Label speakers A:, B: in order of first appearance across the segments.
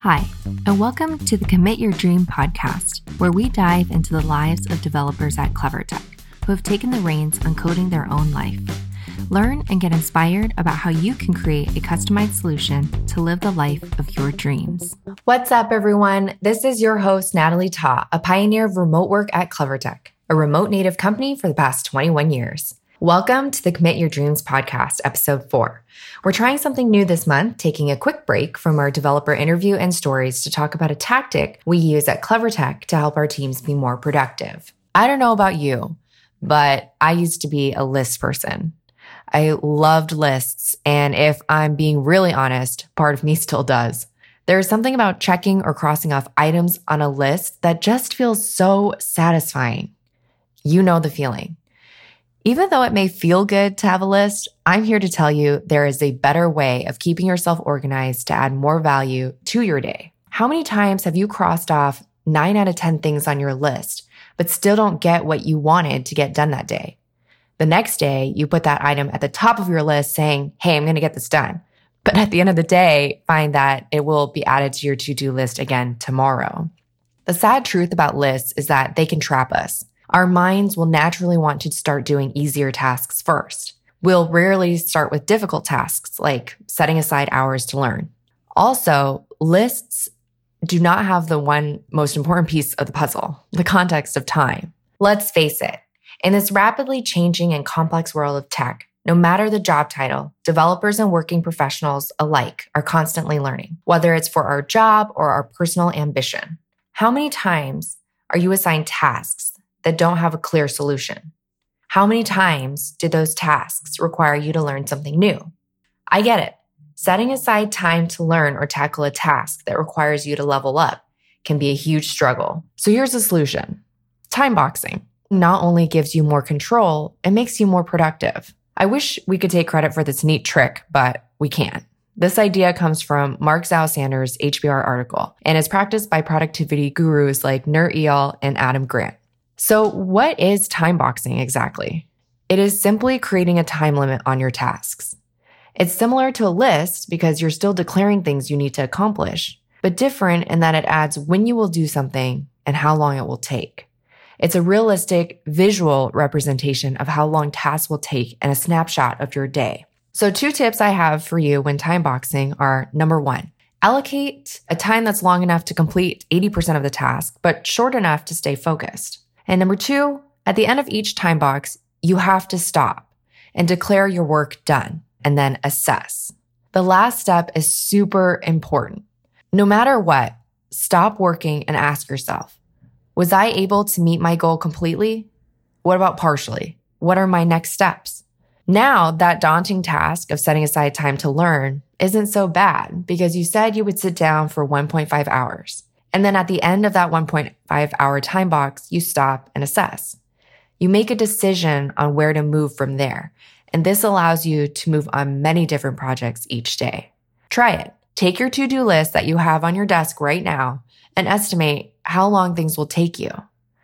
A: Hi, and welcome to the Commit Your Dream podcast, where we dive into the lives of developers at CleverTech who have taken the reins on coding their own life. Learn and get inspired about how you can create a customized solution to live the life of your dreams. What's up, everyone? This is your host, Natalie Ta, a pioneer of remote work at CleverTech, a remote native company for the past 21 years. Welcome to the Commit Your Dreams podcast, episode 4. We're trying something new this month, taking a quick break from our developer interview and stories to talk about a tactic we use at CleverTech to help our teams be more productive. I don't know about you, but I used to be a list person. I loved lists, and if I'm being really honest, part of me still does. There's something about checking or crossing off items on a list that just feels so satisfying. You know the feeling. Even though it may feel good to have a list, I'm here to tell you there is a better way of keeping yourself organized to add more value to your day. How many times have you crossed off 9 out of 10 things on your list, but still don't get what you wanted to get done that day? The next day, you put that item at the top of your list saying, hey, I'm going to get this done. But at the end of the day, find that it will be added to your to-do list again tomorrow. The sad truth about lists is that they can trap us. Our minds will naturally want to start doing easier tasks first. We'll rarely start with difficult tasks like setting aside hours to learn. Also, lists do not have the one most important piece of the puzzle, the context of time. Let's face it, in this rapidly changing and complex world of tech, no matter the job title, developers and working professionals alike are constantly learning, whether it's for our job or our personal ambition. How many times are you assigned tasks that don't have a clear solution? How many times do those tasks require you to learn something new? I get it. Setting aside time to learn or tackle a task that requires you to level up can be a huge struggle. So here's the solution. Time boxing not only gives you more control, it makes you more productive. I wish we could take credit for this neat trick, but we can't. This idea comes from Mark Zalsander's HBR article and is practiced by productivity gurus like Nir Eyal and Adam Grant. So what is time boxing exactly? It is simply creating a time limit on your tasks. It's similar to a list because you're still declaring things you need to accomplish, but different in that it adds when you will do something and how long it will take. It's a realistic visual representation of how long tasks will take and a snapshot of your day. So 2 tips I have for you when time boxing are: number 1, allocate a time that's long enough to complete 80% of the task, but short enough to stay focused. And number 2, at the end of each time box, you have to stop and declare your work done and then assess. The last step is super important. No matter what, stop working and ask yourself, was I able to meet my goal completely? What about partially? What are my next steps? Now, that daunting task of setting aside time to learn isn't so bad because you said you would sit down for 1.5 hours. And then at the end of that 1.5 hour time box, you stop and assess. You make a decision on where to move from there. And this allows you to move on many different projects each day. Try it. Take your to-do list that you have on your desk right now and estimate how long things will take you.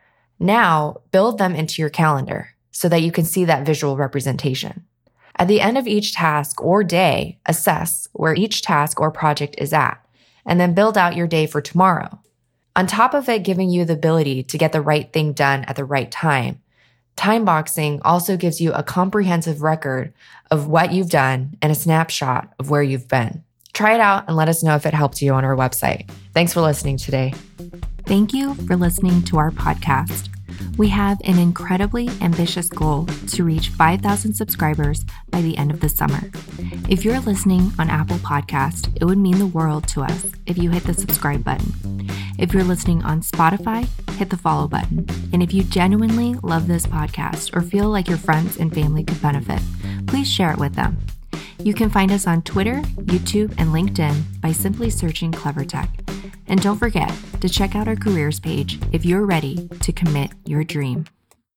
A: Now, build them into your calendar so that you can see that visual representation. At the end of each task or day, assess where each task or project is at, and then build out your day for tomorrow. On top of it giving you the ability to get the right thing done at the right time, time boxing also gives you a comprehensive record of what you've done and a snapshot of where you've been. Try it out and let us know if it helped you on our website. Thanks for listening today. Thank you for listening to our podcast. We have an incredibly ambitious goal to reach 5,000 subscribers by the end of the summer. If you're listening on Apple Podcast, it would mean the world to us if you hit the subscribe button. If you're listening on Spotify, hit the follow button. And if you genuinely love this podcast or feel like your friends and family could benefit, please share it with them. You can find us on Twitter, YouTube, and LinkedIn by simply searching CleverTech. And don't forget to check out our careers page if you're ready to commit your dream.